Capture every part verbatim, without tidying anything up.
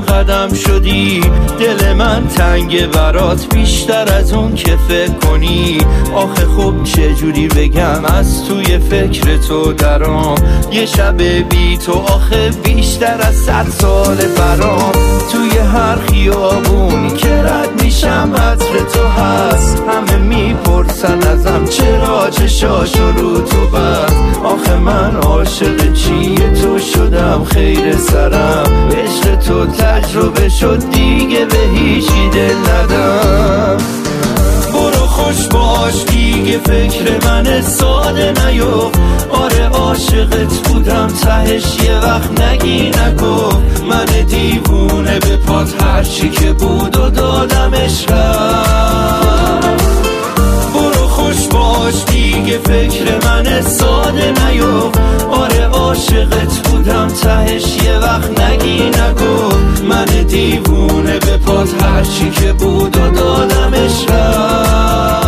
قدم شدی، دل من تنگ برات بیشتر از اون که فکر کنی. آخه خب چجوری بگم از توی فکر تو درام، یه شب بی تو آخه بیشتر از صد سال برام. توی هر خیابونی که رد میشم عطر تو هست، همه میپرسن ازم چرا چشاشو رو تو بست. آخه من عاشق چیه تو شدم خیر سرم، عشق تو تجربه شد دیگه به هیچی دل ندم. برو خوش باش دیگه فکر من ساده نیفت، آره عاشقت بودم تهش یه وقت نگی نگفت. من دیوونه به پات هرچی که بود و دادمش رفت. برو خوش باش دیگه فکر من ساده نیفت، آره عاشقت بودم تهش یه وقت نگی نگفت. من دیوونه به پات هرچی که بود و دادمش رفت.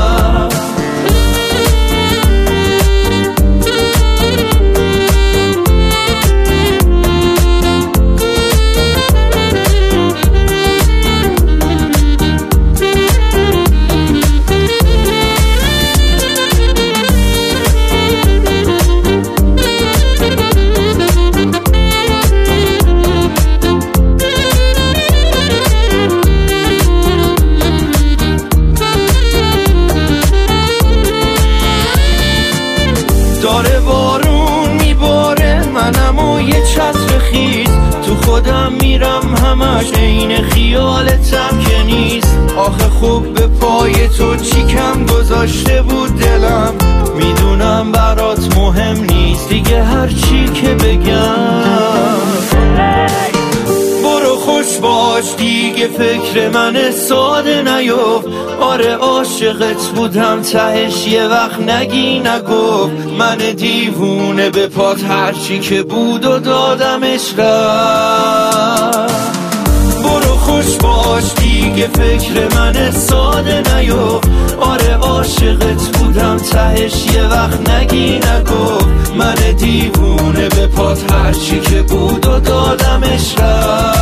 داره بارون میباره منم و یه چتر خیز، تو خودم میرم همش عین خیالتم که نیست. آخه خوب به پای تو چی کم گذاشته بود دلم، میدونم برات مهم نیست دیگه هر چی که بگم. برو خوش باش دیگه فکر من ساده نیفت، آره عاشقت بودم تهش یه وقت نگی نگفت. من دیوونه به پات هرچی که بود و دادمش رفت. برو خوش باش دیگه فکر من ساده نیفت، آره عاشقت بودم تهش یه وقت نگی نگفت. من دیوونه به پات هرچی که بود و دادمش رفت.